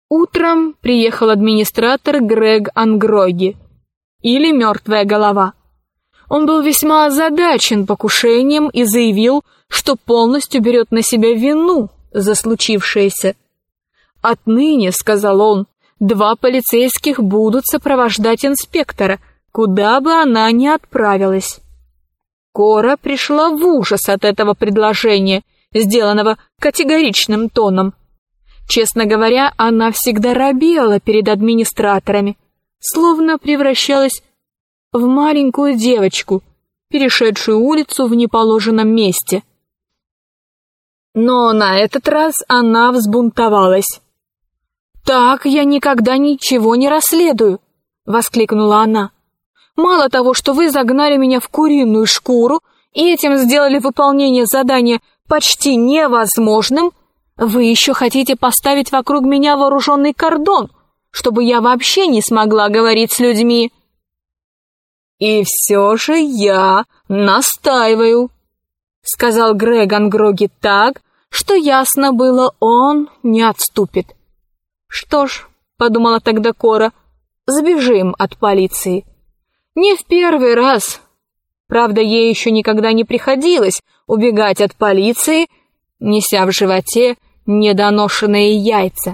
Утром приехал администратор Грег Ангроги, или «Мертвая голова». Он был весьма озадачен покушением и заявил, что полностью берет на себя вину за случившееся. «Отныне, — сказал он, — 2 полицейских будут сопровождать инспектора, куда бы она ни отправилась». Кора пришла в ужас от этого предложения, сделанного категоричным тоном. Честно говоря, она всегда робела перед администраторами, словно превращалась в маленькую девочку, перешедшую улицу в неположенном месте. Но на этот раз она взбунтовалась. «Так я никогда ничего не расследую», — воскликнула она. «Мало того, что вы загнали меня в куриную шкуру и этим сделали выполнение задания почти невозможным, вы еще хотите поставить вокруг меня вооруженный кордон, чтобы я вообще не смогла говорить с людьми». «И все же я настаиваю», — сказал Грег Ангроги так, что ясно было, он не отступит. «Что ж, — подумала тогда Кора, — сбежим от полиции. Не в первый раз. Правда, ей еще никогда не приходилось убегать от полиции, неся в животе недоношенные яйца».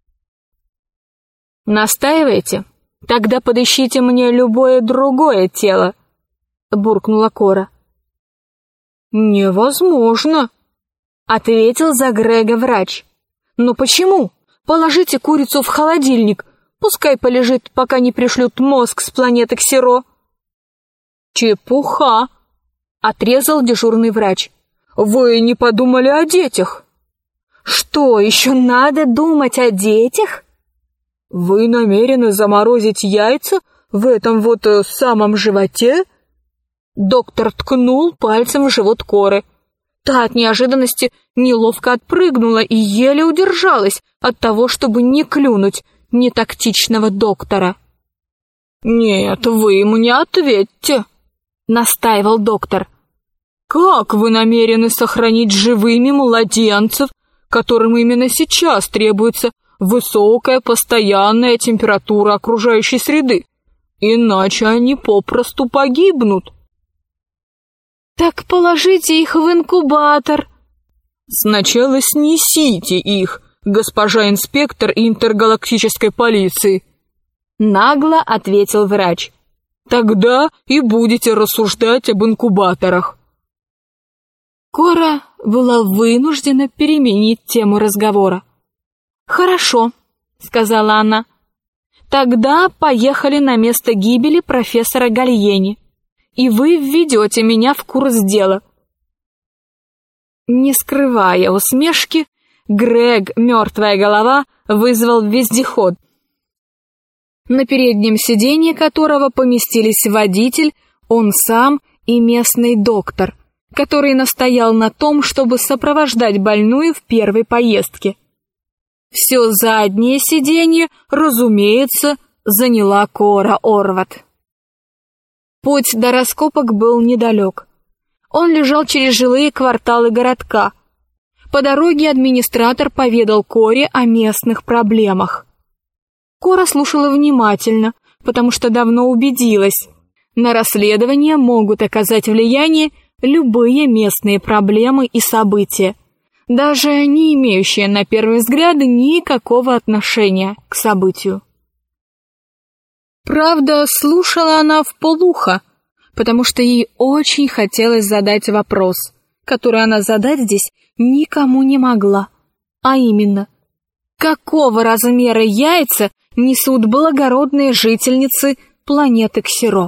«Настаиваете? Тогда подыщите мне любое другое тело», — буркнула Кора. «Невозможно», — ответил за Грега врач. «Но почему? Положите курицу в холодильник, пускай полежит, пока не пришлют мозг с планеты Ксиро». «Чепуха», — отрезал дежурный врач. «Вы не подумали о детях». «Что, еще надо думать о детях?» «Вы намерены заморозить яйца в этом вот самом животе?» Доктор ткнул пальцем в живот Коры. Та от неожиданности неловко отпрыгнула и еле удержалась от того, чтобы не клюнуть нетактичного доктора. «Нет, вы мне ответьте», — настаивал доктор. «Как вы намерены сохранить живыми младенцев, которым именно сейчас требуется высокая постоянная температура окружающей среды? Иначе они попросту погибнут». «Так положите их в инкубатор». «Сначала снесите их, госпожа инспектор интергалактической полиции», — нагло ответил врач. «Тогда и будете рассуждать об инкубаторах». Кора была вынуждена переменить тему разговора. «Хорошо», — сказала она. «Тогда поехали на место гибели профессора Гальени, и вы введете меня в курс дела». Не скрывая усмешки, Грег, мертвая голова, вызвал вездеход, на переднем сиденье которого поместились водитель, он сам и местный доктор, который настоял на том, чтобы сопровождать больную в первой поездке. Все заднее сиденье, разумеется, заняла Кора Орват. Путь до раскопок был недалек. Он лежал через жилые кварталы городка. По дороге администратор поведал Коре о местных проблемах. Кора слушала внимательно, потому что давно убедилась, на расследование могут оказать влияние любые местные проблемы и события, даже не имеющие на первый взгляд никакого отношения к событию. Правда, слушала она вполуха, потому что ей очень хотелось задать вопрос, который она задать здесь никому не могла, а именно: какого размера яйца несут благородные жительницы планеты Ксиро?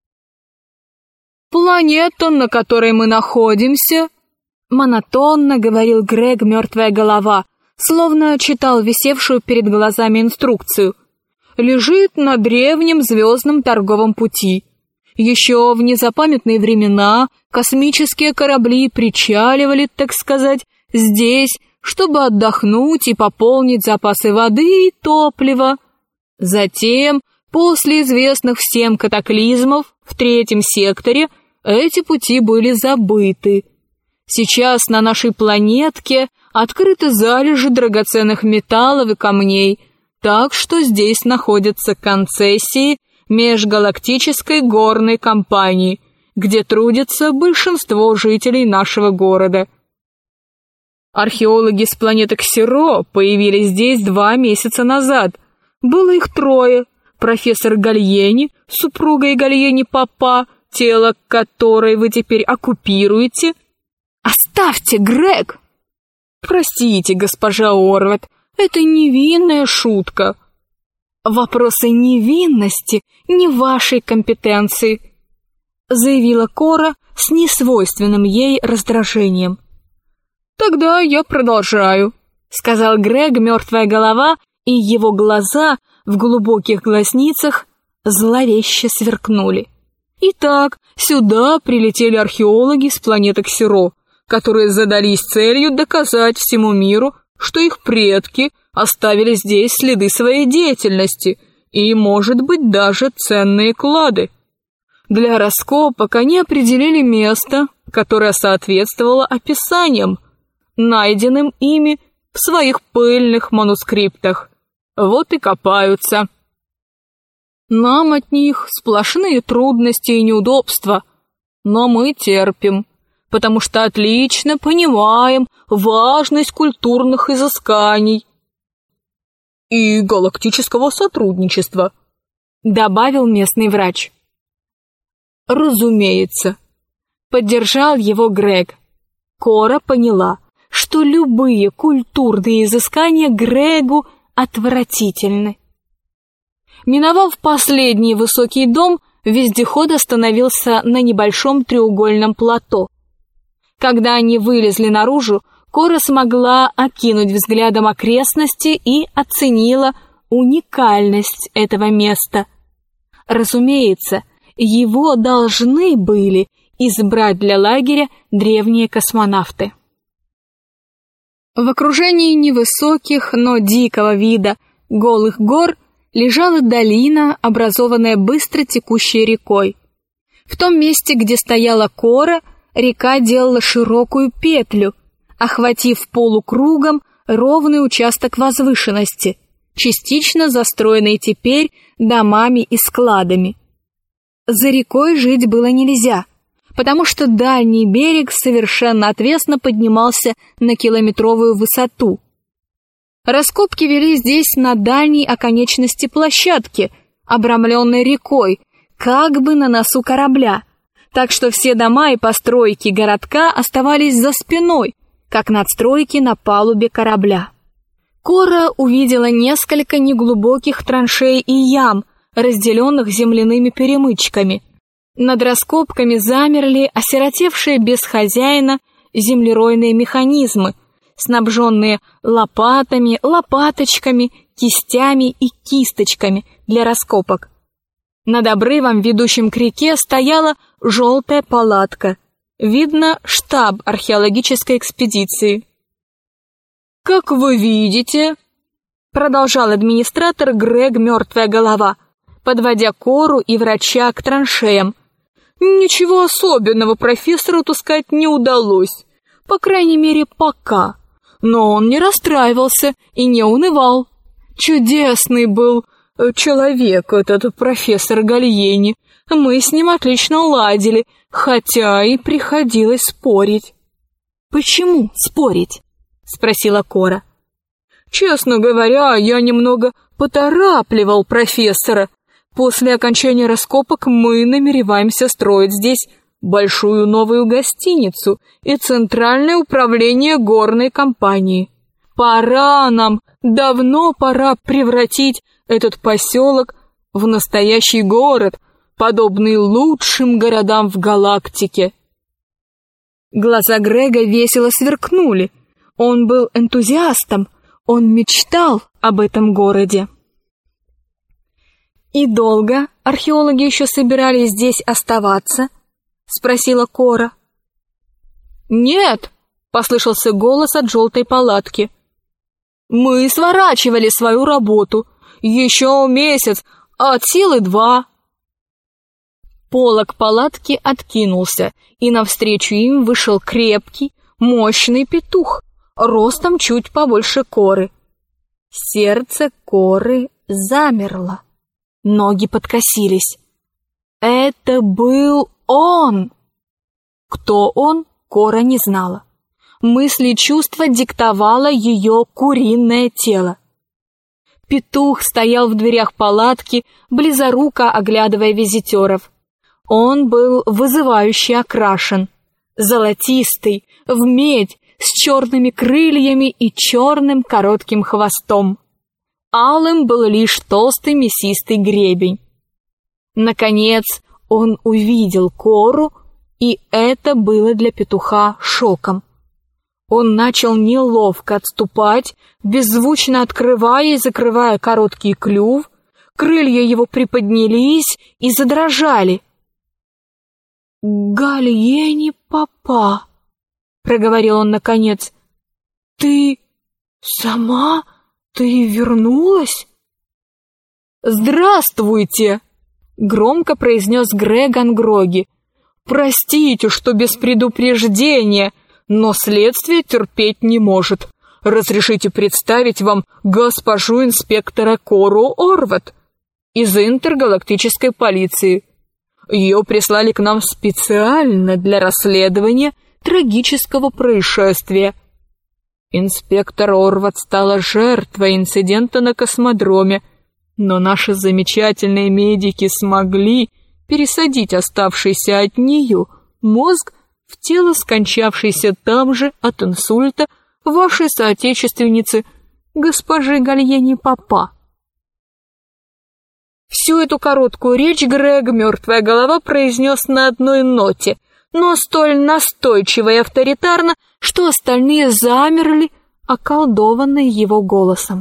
«Планета, на которой мы находимся», — монотонно говорил Грег, мертвая голова, словно читал висевшую перед глазами инструкцию, «лежит на древнем звездном торговом пути. Еще в незапамятные времена космические корабли причаливали, так сказать, здесь, чтобы отдохнуть и пополнить запасы воды и топлива. Затем, после известных всем катаклизмов в 3-м секторе, эти пути были забыты. Сейчас на нашей планетке открыты залежи драгоценных металлов и камней, Так что здесь находятся концессии межгалактической горной компании, где трудится большинство жителей нашего города. Археологи с планеты Ксиро появились здесь 2 месяца назад. Было их 3. Профессор Гальени, супруга Гальени Папа, тело которой вы теперь оккупируете. Оставьте, Грег! Простите, госпожа Орвет, это невинная шутка. Вопросы невинности не в вашей компетенции, заявила Кора с несвойственным ей раздражением. Тогда я продолжаю, сказал Грег, мертвая голова, и его глаза в глубоких глазницах зловеще сверкнули. Итак, сюда прилетели археологи с планеты Ксиро, которые задались целью доказать всему миру, что их предки оставили здесь следы своей деятельности и, может быть, даже ценные клады. Для раскопок они определили место, которое соответствовало описаниям, найденным ими в своих пыльных манускриптах. Вот и копаются. Нам от них сплошные трудности и неудобства, но мы терпим, потому что отлично понимаем важность культурных изысканий и галактического сотрудничества, добавил местный врач. Разумеется, поддержал его Грег. Кора поняла, что любые культурные изыскания Грегу отвратительны. Миновав последний высокий дом, вездеход остановился на небольшом треугольном плато. Когда они вылезли наружу, Кора смогла окинуть взглядом окрестности и оценила уникальность этого места. Разумеется, его должны были избрать для лагеря древние космонавты. В окружении невысоких, но дикого вида голых гор лежала долина, образованная быстро текущей рекой. В том месте, где стояла Кора, река делала широкую петлю, охватив полукругом ровный участок возвышенности, частично застроенный теперь домами и складами. За рекой жить было нельзя, потому что дальний берег совершенно отвесно поднимался на километровую высоту. Раскопки вели здесь на дальней оконечности площадки, обрамленной рекой, как бы на носу корабля, так что все дома и постройки городка оставались за спиной, как надстройки на палубе корабля. Кора увидела несколько неглубоких траншей и ям, разделенных земляными перемычками. Над раскопками замерли осиротевшие без хозяина землеройные механизмы, снабженные лопатами, лопаточками, кистями и кисточками для раскопок. Над обрывом, ведущим к реке, стояла желтая палатка. Видно, штаб археологической экспедиции. «Как вы видите», — продолжал администратор Грег «Мертвая голова», подводя Кору и врача к траншеям, «ничего особенного профессору таскать не удалось, по крайней мере, пока. Но он не расстраивался и не унывал. Чудесный был человек этот профессор Гальени. Мы с ним отлично ладили, хотя и приходилось спорить». «Почему спорить?» — спросила Кора. «Честно говоря, я немного поторапливал профессора. После окончания раскопок мы намереваемся строить здесь большую новую гостиницу и центральное управление горной компании. Пора нам, давно пора превратить этот поселок в настоящий город, подобный лучшим городам в галактике». Глаза Грега весело сверкнули. Он был энтузиастом, он мечтал об этом городе. «И долго археологи еще собирались здесь оставаться?» — спросила Кора. «Нет», — послышался голос от желтой палатки. «Мы сворачивали свою работу. Еще месяц, а от силы 2». Полог палатки откинулся, и навстречу им вышел крепкий, мощный петух, ростом чуть побольше Коры. Сердце Коры замерло. Ноги подкосились. Это был он! Кто он, Кора не знала. Мысли и чувства диктовало ее куриное тело. Петух стоял в дверях палатки, близоруко оглядывая визитеров. Он был вызывающе окрашен. Золотистый, в медь, с черными крыльями и черным коротким хвостом. Алым был лишь толстый мясистый гребень. Наконец он увидел Кору, и это было для петуха шоком. Он начал неловко отступать, беззвучно открывая и закрывая короткий клюв, крылья его приподнялись и задрожали. «Гальени папа», — проговорил он наконец, — «ты сама? Ты вернулась?» «Здравствуйте!» — громко произнес Греган Гроги. «Простите, что без предупреждения, но следствие терпеть не может. Разрешите представить вам госпожу инспектора Кору Орват из интергалактической полиции. Ее прислали к нам специально для расследования трагического происшествия. Инспектор Орват стала жертвой инцидента на космодроме, но наши замечательные медики смогли пересадить оставшийся от нее мозг в тело скончавшейся там же от инсульта вашей соотечественницы, госпожи Гальени папа». Всю эту короткую речь Грег, мертвая голова, произнес на одной ноте, но столь настойчиво и авторитарно, что остальные замерли, околдованные его голосом.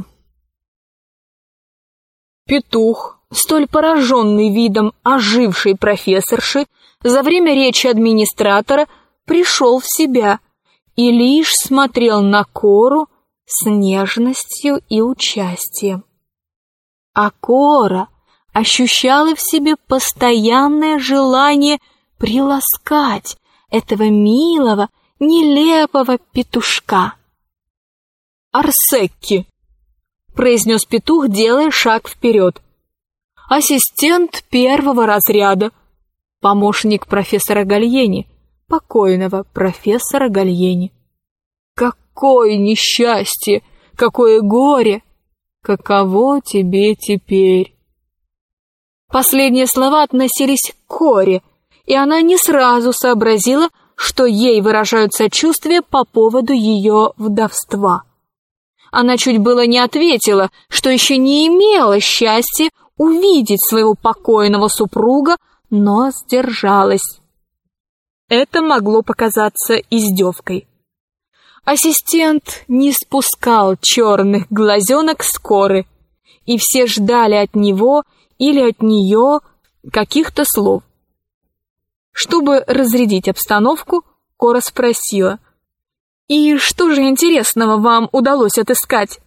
Петух, столь пораженный видом ожившей профессорши, за время речи администратора пришел в себя и лишь смотрел на Кору с нежностью и участием. А Кора ощущала в себе постоянное желание приласкать этого милого, нелепого петушка. «Арсекки», — произнес петух, делая шаг вперед. «Ассистент первого разряда, помощник профессора Гальени, покойного профессора Гальени. Какое несчастье, какое горе! Каково тебе теперь?» Последние слова относились к Коре, и она не сразу сообразила, что ей выражают сочувствие по поводу ее вдовства. Она чуть было не ответила, что еще не имела счастья увидеть своего покойного супруга, но сдержалась. Это могло показаться издевкой. Ассистент не спускал черных глазенок с Коры, и все ждали от него или от нее каких-то слов. Чтобы разрядить обстановку, Кора спросила: «И что же интересного вам удалось отыскать?»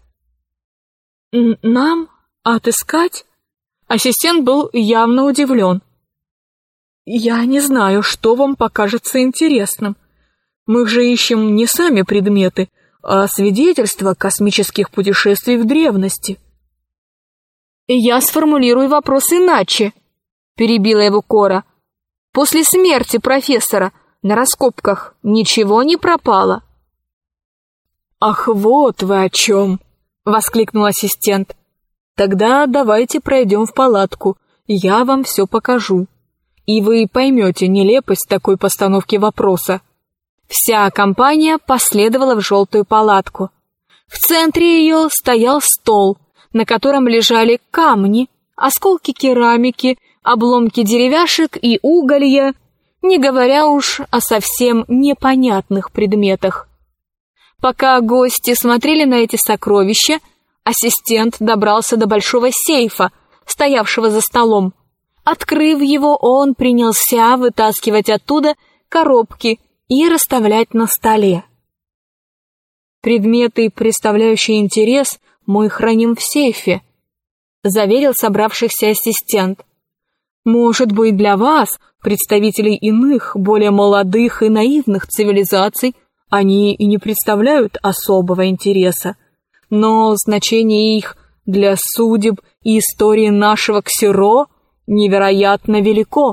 «Нам отыскать?» Ассистент был явно удивлен. «Я не знаю, что вам покажется интересным. Мы же ищем не сами предметы, а свидетельства космических путешествий в древности». «Я сформулирую вопрос иначе», — перебила его Кора. «После смерти профессора на раскопках ничего не пропало». «Ах, вот вы о чем!» — воскликнул ассистент. «Тогда давайте пройдем в палатку, я вам все покажу, и вы поймете нелепость такой постановки вопроса». Вся компания последовала в желтую палатку. В центре ее стоял стол, на котором лежали камни, осколки керамики, обломки деревяшек и уголья, не говоря уж о совсем непонятных предметах. Пока гости смотрели на эти сокровища, ассистент добрался до большого сейфа, стоявшего за столом. Открыв его, он принялся вытаскивать оттуда коробки и расставлять на столе. «Предметы, представляющие интерес, мы храним в сейфе», — заверил собравшихся ассистент. «Может быть, для вас, представителей иных, более молодых и наивных цивилизаций, они и не представляют особого интереса. но значение их для судеб и истории нашего Ксиро невероятно велико.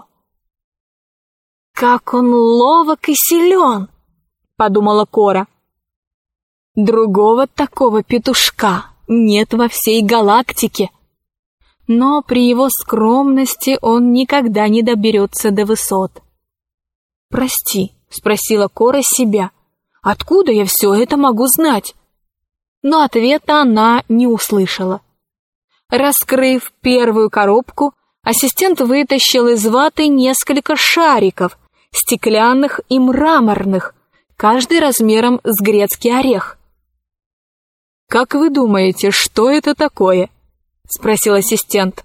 «Как он ловок и силен!» — подумала Кора. «Другого такого петушка нет во всей галактике. Но при его скромности он никогда не доберется до высот». «Прости», — спросила Кора себя, — «откуда я все это могу знать?» Но ответа она не услышала. Раскрыв первую коробку, ассистент вытащил из ваты несколько шариков, стеклянных и мраморных, каждый размером с грецкий орех. «Как вы думаете, что это такое?» — спросил ассистент.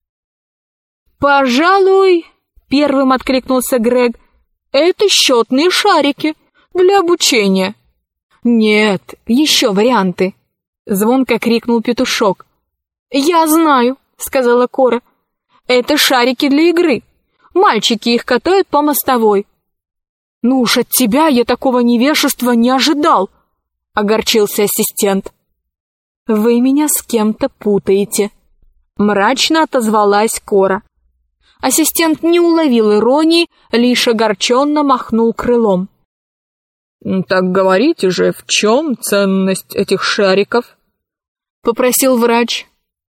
«Пожалуй», — первым откликнулся Грег, — «это счетные шарики для обучения». «Нет, еще варианты!» — звонко крикнул петушок. «Я знаю», — сказала Кора. «Это шарики для игры. Мальчики их катают по мостовой». «Ну уж от тебя я такого невежества не ожидал», — огорчился ассистент. «Вы меня с кем-то путаете», — мрачно отозвалась Кора. Ассистент не уловил иронии, лишь огорченно махнул крылом. «Так говорите же, в чем ценность этих шариков?» — попросил врач.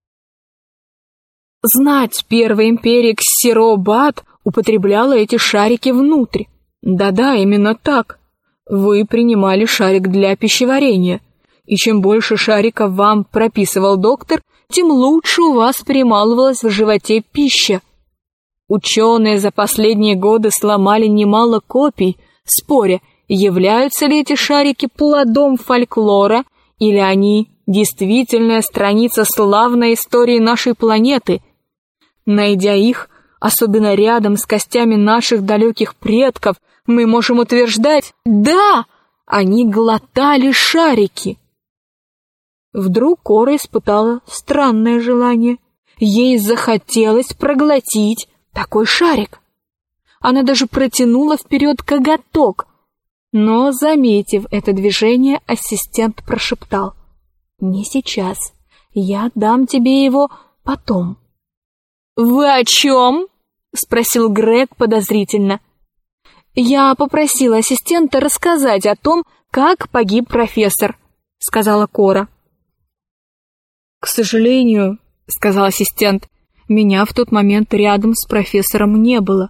Знать первой империи Ксиро-Бат употребляла эти шарики внутрь. Да-да, именно так. Вы принимали шарик для пищеварения, и чем больше шариков вам прописывал доктор, тем лучше у вас перемалывалась в животе пища. Ученые за последние годы сломали немало копий, споря, являются ли эти шарики плодом фольклора, или они действительная страница славной истории нашей планеты. Найдя их, особенно рядом с костями наших далеких предков, мы можем утверждать, да, они глотали шарики. Вдруг Кора испытала странное желание. Ей захотелось проглотить такой шарик. Она даже протянула вперед коготок, но, заметив это движение, ассистент прошептал: «Не сейчас, я дам тебе его потом». «Вы о чем?» — спросил Грег подозрительно. «Я попросила ассистента рассказать о том, как погиб профессор», — сказала Кора. «К сожалению», — сказал ассистент, — «меня в тот момент рядом с профессором не было».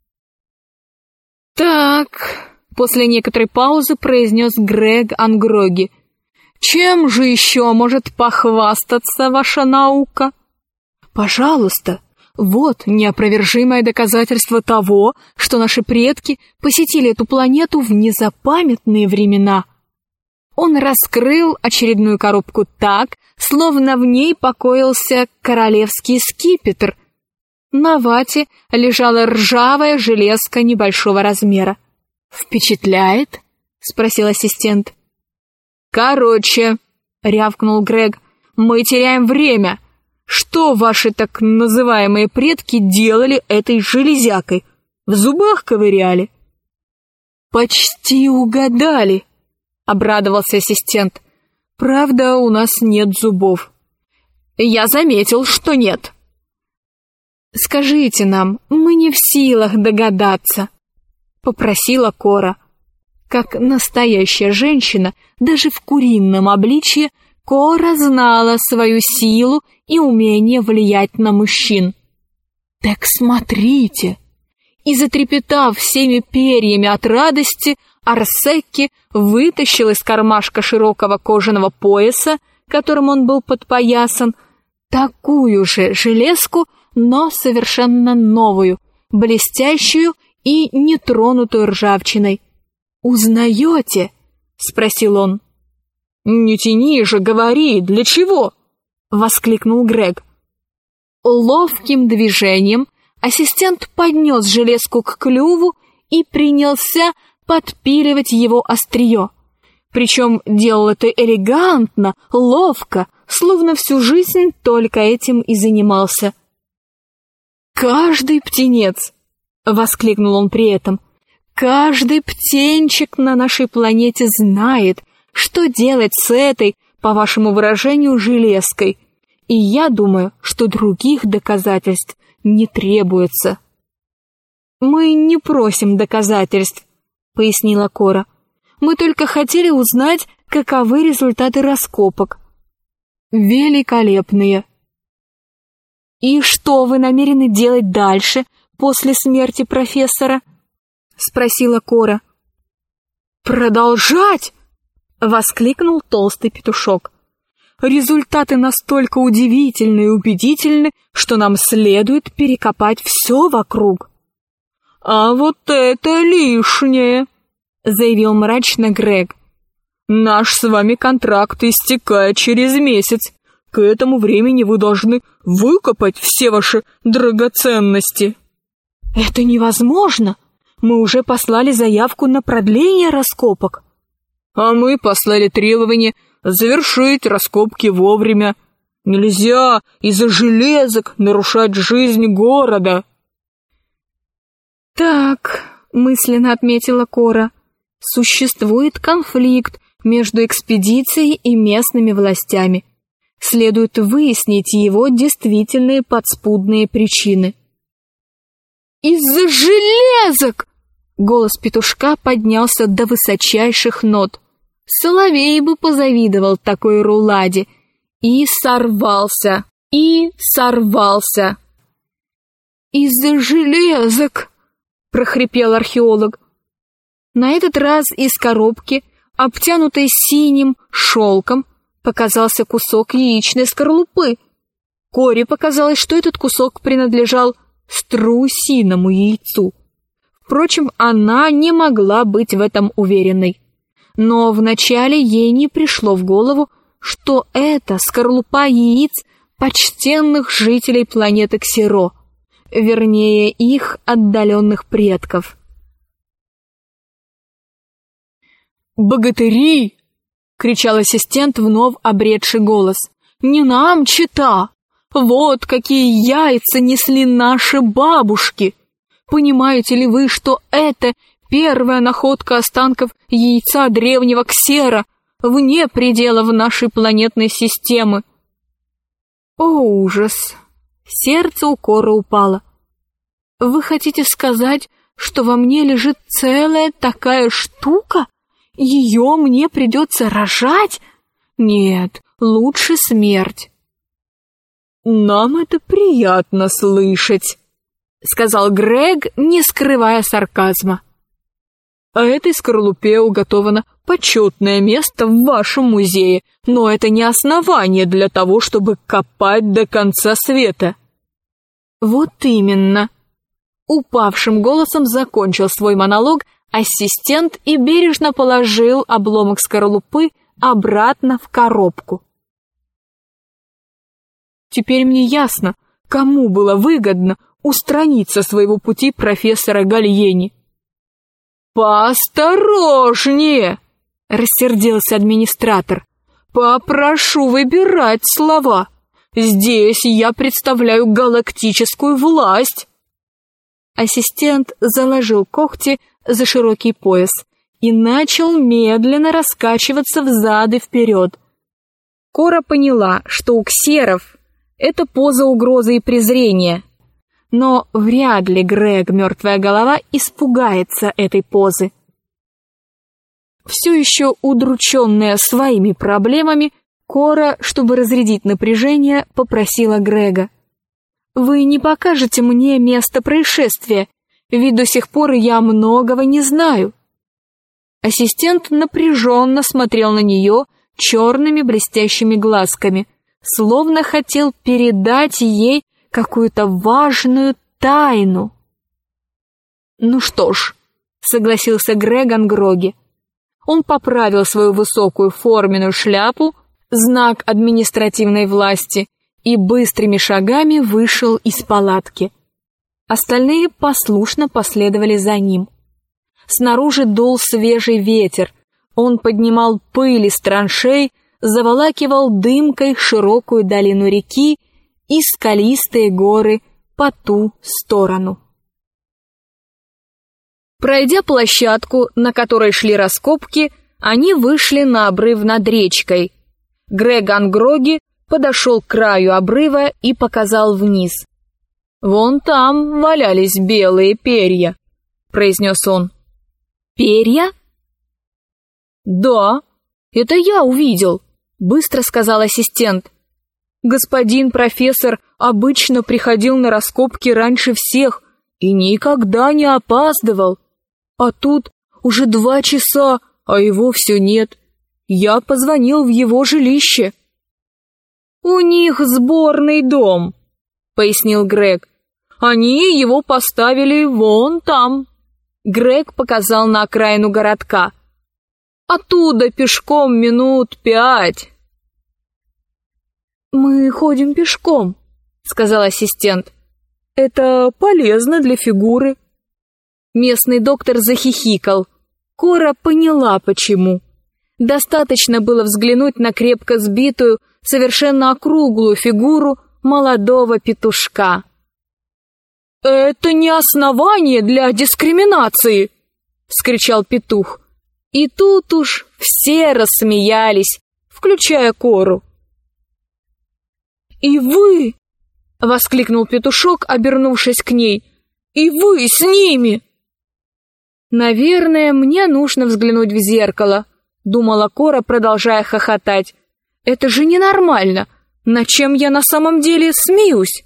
«Так», — после некоторой паузы произнес Грег Ангроги, — «чем же еще может похвастаться ваша наука?» «Пожалуйста, вот неопровержимое доказательство того, что наши предки посетили эту планету в незапамятные времена». Он раскрыл очередную коробку так, словно в ней покоился королевский скипетр. На вате лежала ржавая железка небольшого размера. «Впечатляет?» — спросил ассистент. «Короче», — рявкнул Грег, — «мы теряем время. Что ваши так называемые предки делали этой железякой? В зубах ковыряли?» «Почти угадали», — обрадовался ассистент. «Правда, у нас нет зубов». «Я заметил, что нет». «Скажите нам, мы не в силах догадаться», — попросила Кора. Как настоящая женщина, даже в курином обличье, Кора знала свою силу и умение влиять на мужчин. «Так смотрите!» И, затрепетав всеми перьями от радости, Арсекки вытащил из кармашка широкого кожаного пояса, которым он был подпоясан, такую же железку, но совершенно новую, блестящую и нетронутую ржавчиной. «Узнаете?» — спросил он. «Не тяни же, говори, для чего?» — воскликнул Грег. Ловким движением ассистент поднес железку к клюву и принялся подпиливать его острие. Причем делал это элегантно, ловко, словно всю жизнь только этим и занимался. «Каждый птенец!» — воскликнул он при этом. «Каждый птенчик на нашей планете знает, что делать с этой по вашему выражению, железкой, и я думаю, что других доказательств не требуется». «Мы не просим доказательств», — пояснила Кора. «Мы только хотели узнать, каковы результаты раскопок». «Великолепные». «И что вы намерены делать дальше, после смерти профессора?» — спросила Кора. «Продолжать!» — воскликнул толстый петушок. «Результаты настолько удивительны и убедительны, что нам следует перекопать все вокруг». «А вот это лишнее!» — заявил мрачно Грег. «Наш с вами контракт истекает через месяц. К этому времени вы должны выкопать все ваши драгоценности». «Это невозможно! Мы уже послали заявку на продление раскопок». «А мы послали требование завершить раскопки вовремя. Нельзя из-за железок нарушать жизнь города». «Так», — мысленно отметила Кора, — «существует конфликт между экспедицией и местными властями. Следует выяснить его действительные подспудные причины». «Из-за железок!» — голос петушка поднялся до высочайших нот. Соловей бы позавидовал такой руладе. И сорвался. «Из-за железок!» — прохрипел археолог. На этот раз из коробки, обтянутой синим шелком, показался кусок яичной скорлупы. Коре показалось, что этот кусок принадлежал страусиному яйцу. Впрочем, она не могла быть в этом уверенной. Но вначале ей не пришло в голову, что это скорлупа яиц почтенных жителей планеты Ксеро, вернее, их отдаленных предков. «Богатыри!» — кричал ассистент, вновь обретший голос. «Не нам, чета! Вот какие яйца несли наши бабушки! Понимаете ли вы, что это первая находка останков яйца древнего Ксера вне пределов нашей планетной системы?» О, ужас! Сердце у Коры упало. «Вы хотите сказать, что во мне лежит целая такая штука? Ее мне придется рожать? Нет, лучше смерть». «Нам это приятно слышать», — сказал Грег, не скрывая сарказма. «А этой скорлупе уготовано почетное место в вашем музее, но это не основание для того, чтобы копать до конца света». «Вот именно», — упавшим голосом закончил свой монолог ассистент и бережно положил обломок скорлупы обратно в коробку. «Теперь мне ясно, кому было выгодно устранить со своего пути профессора Гальени». «Поосторожнее!» — рассердился администратор. «Попрошу выбирать слова. Здесь я представляю галактическую власть». Ассистент заложил когти за широкий пояс и начал медленно раскачиваться взад и вперед. Кора поняла, что у ксеров это поза угрозы и презрения, но вряд ли Грег, мертвая голова, испугается этой позы. Все еще удрученная своими проблемами, Кора, чтобы разрядить напряжение, попросила Грега: «Вы не покажете мне место происшествия, ведь до сих пор я многого не знаю». Ассистент напряженно смотрел на нее черными блестящими глазками, словно хотел передать ей какую-то важную тайну. «Ну что ж», — согласился Греган Гроги. Он поправил свою высокую форменную шляпу, знак административной власти, и быстрыми шагами вышел из палатки. Остальные послушно последовали за ним. Снаружи дул свежий ветер, он поднимал пыль из траншей, заволакивал дымкой широкую долину реки и скалистые горы по ту сторону. Пройдя площадку, на которой шли раскопки, они вышли на обрыв над речкой. Грег Ангроги подошел к краю обрыва и показал вниз. «Вон там валялись белые перья», — произнес он. «Перья?» «Да, это я увидел», — быстро сказал ассистент. «Господин профессор обычно приходил на раскопки раньше всех и никогда не опаздывал. А тут уже 2 часа, а его все нет. Я позвонил в его жилище». «У них сборный дом», — пояснил Грег. «Они его поставили вон там». Грег показал на окраину городка. «Оттуда пешком минут 5». «Мы ходим пешком», — сказал ассистент. «Это полезно для фигуры». Местный доктор захихикал. Кора поняла, почему. Достаточно было взглянуть на крепко сбитую, совершенно округлую фигуру молодого петушка. «Это не основание для дискриминации!» — вскричал петух. И тут уж все рассмеялись, включая Кору. «И вы!» — воскликнул петушок, обернувшись к ней. «И вы с ними!» «Наверное, мне нужно взглянуть в зеркало», — думала Кора, продолжая хохотать. «Это же ненормально! Над чем я на самом деле смеюсь?»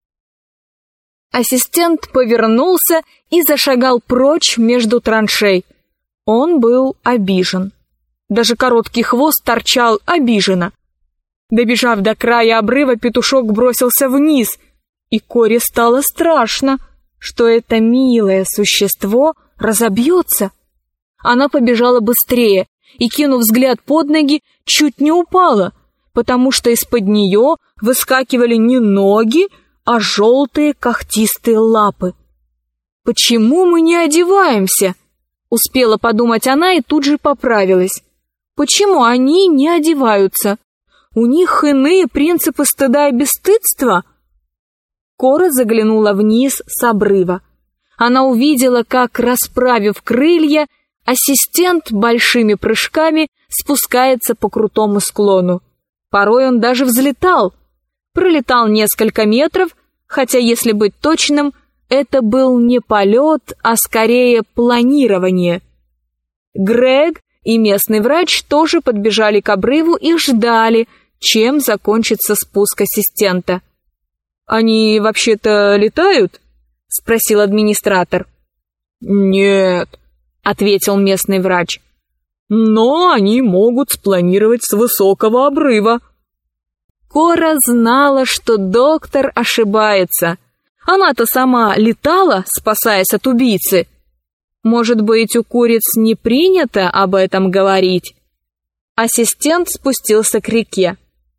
Ассистент повернулся и зашагал прочь между траншей. Он был обижен. Даже короткий хвост торчал обиженно. Добежав до края обрыва, петушок бросился вниз, и Коре стало страшно, что это милое существо разобьется. Она побежала быстрее и, кинув взгляд под ноги, чуть не упала, потому что из-под нее выскакивали не ноги, а желтые когтистые лапы. «Почему мы не одеваемся?» — успела подумать она и тут же поправилась. «Почему они не одеваются? У них иные принципы стыда и бесстыдства?» Кора заглянула вниз с обрыва. Она увидела, как, расправив крылья, ассистент большими прыжками спускается по крутому склону. Порой он даже взлетал. Пролетал несколько метров, хотя, если быть точным, это был не полет, а скорее планирование. Грег и местный врач тоже подбежали к обрыву и ждали, чем закончится спуск ассистента. «Они вообще-то летают?» — спросил администратор. «Нет», — ответил местный врач. «Но они могут спланировать с высокого обрыва». Кора знала, что доктор ошибается. Она-то сама летала, спасаясь от убийцы. Может быть, у куриц не принято об этом говорить? Ассистент спустился к реке.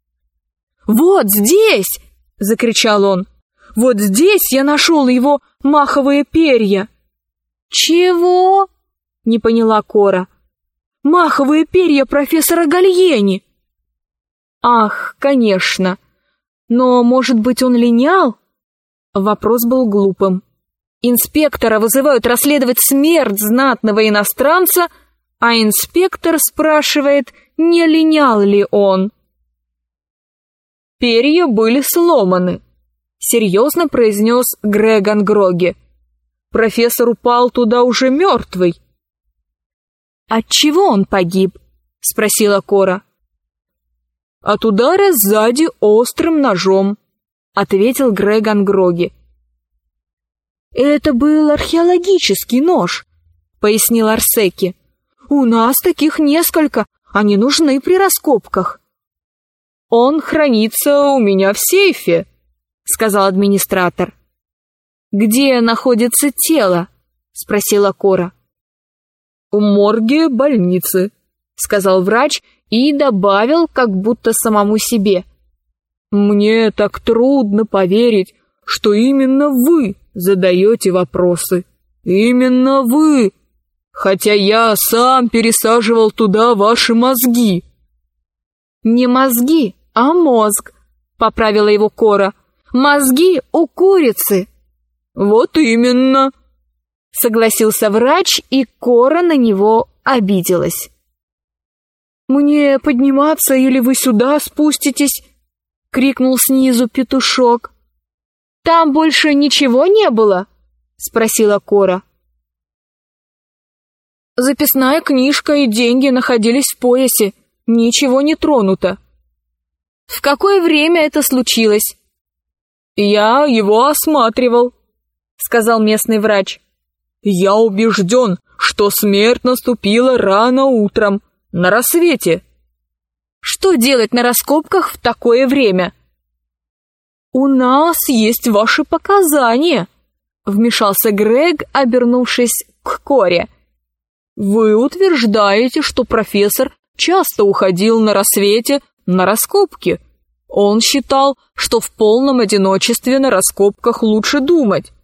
«Вот здесь!» — закричал он. «Вот здесь я нашел его маховые перья!» «Чего?» — не поняла Кора. «Маховые перья профессора Гальени!» «Ах, конечно! Но, может быть, он линял?» Вопрос был глупым. Инспектора вызывают расследовать смерть знатного иностранца, а инспектор спрашивает, не линял ли он. «Перья были сломаны», — серьезно произнес Грег Ангроги. «Профессор упал туда уже мертвый». «Отчего он погиб?» — спросила Кора. «От удара сзади острым ножом», — ответил Грег Ангроги. «Это был археологический нож», — пояснил Арсеки. «У нас таких несколько, они нужны при раскопках». «Он хранится у меня в сейфе», — сказал администратор. «Где находится тело?» — спросила Кора. «В морге больницы», — сказал врач и добавил, как будто самому себе. «Мне так трудно поверить, что именно вы задаете вопросы. Именно вы, хотя я сам пересаживал туда ваши мозги». «Не мозги, а мозг», — поправила его Кора. «Мозги у курицы». «Вот именно», — согласился врач, и Кора на него обиделась. «Мне подниматься или вы сюда спуститесь?» — крикнул снизу петушок. «Там больше ничего не было?» — спросила Кора. «Записная книжка и деньги находились в поясе. Ничего не тронуто». «В какое время это случилось?» «Я его осматривал», — сказал местный врач. «Я убежден, что смерть наступила рано утром, на рассвете». «Что делать на раскопках в такое время?» «У нас есть ваши показания», — вмешался Грег, обернувшись к Коре. «Вы утверждаете, что профессор часто уходил на рассвете на раскопки. Он считал, что в полном одиночестве на раскопках лучше думать.